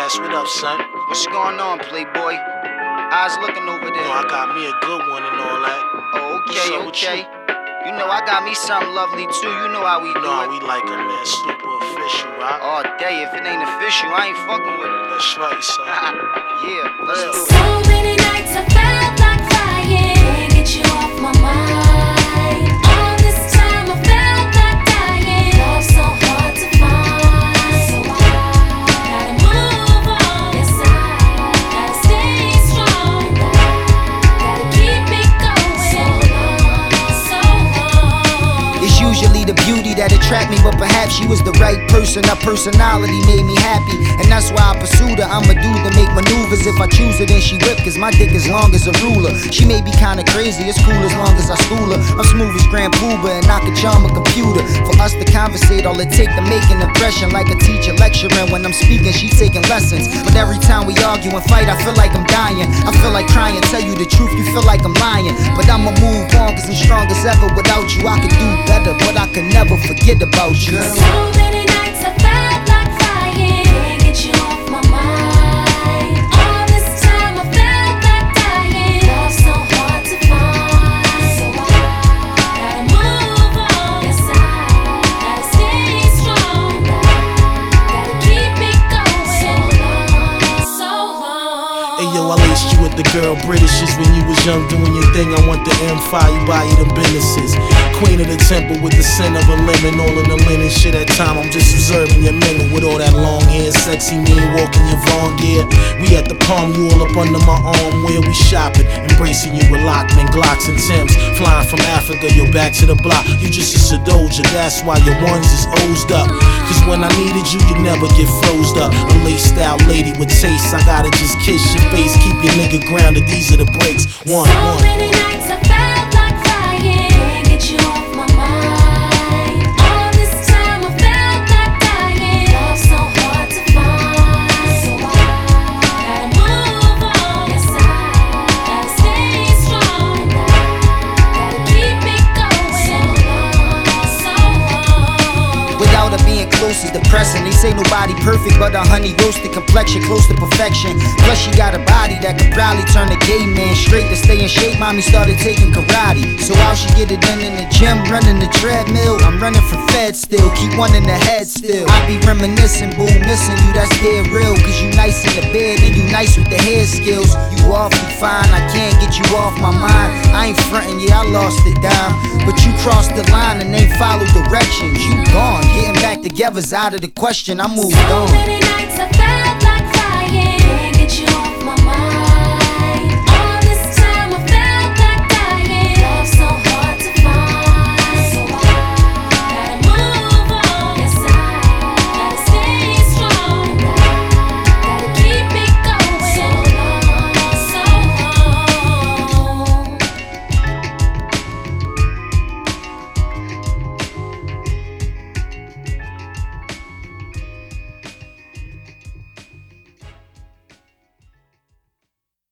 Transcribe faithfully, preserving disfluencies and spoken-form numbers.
Gas, what up, son? What's going on, Playboy? Eyes looking over there. No, I got me a good one and all that. Oh, okay, What's up with okay. you? You know I got me something lovely too. You know how we You do know how it. we like it, man. Super official, right? All day. If it ain't official, I ain't fucking with it. That's right, son. Yeah, let's Real. do it. So many nights I felt like crying. Can't get you off my mind. All this time I felt like dying. Love so hard to find. So I gotta move on. Yes, I gotta stay strong. Gotta keep it going. So long, so long. It's usually the beauty that attract me, but perhaps she was the right person. Her personality made me happy, and that's why I pursued her. I'm a dude to make maneuvers. If I choose her, then she whip, cause my dick is long as a ruler. She may be kinda crazy, it's cool as long as I school her. I'm smooth as Grand Pooba, and I can charm a computer. For us to conversate, all it take to make an impression. Like a teacher lecturing, when I'm speaking, she taking lessons. But every time we argue and fight, I feel like I'm dying. I feel like crying, tell you the truth, you feel like I'm lying. But I'ma move on, cause I'm strong as ever. Without you, I could do better, but I could never forget about you. So many nights I felt like crying. Can't get you off my mind. All this time I felt like dying. Love so hard to find. So I gotta move on. Yes, I gotta stay strong. Gotta keep it going. So long, so long. Hey, yo, I laced you with the girl British's when you was young doing your thing. I want the Empire, you buy you the businesses. Queen of the temple with the scent of a lemon, all in the linen shit. At time, I'm just observing your mingle with all that long hair, sexy mean walking your Vaughn gear. We at the palm, you all up under my arm, where we shopping, embracing you with Lockman, Glocks and Timbs. Flying from Africa, you're back to the block. You just a Sedoja, that's why your ones is O's up. Cause when I needed you, you never get froze up. A laced out lady with taste, I gotta just kiss your face, keep your nigga grounded. These are the breaks. One, So one. many nights I felt like crying. Can't get you off my mind. All this time I felt like dying. Love so hard to find. So I gotta move on. Yes, I gotta stay strong. Gotta keep it going. So long, so long. Without her being close is depressing. They say nobody perfect, but a honey roasted complexion close to perfection. Plus she got a body that could probably turn a gay man straight. To stay in shape, mommy started taking karate. So how she get it done in the gym, running the treadmill. I'm running for Fed still, keep one in the head still. I be reminiscing, boo, missing you, that's dead real. Cause you nice in the bed and you nice with the hair skills. You awfully fine, I can't get you off my mind. I ain't frontin', yeah, I lost the dime. But you crossed the line and ain't followed directions. You gone, getting back together's out of the question, I moved So on. many nights I felt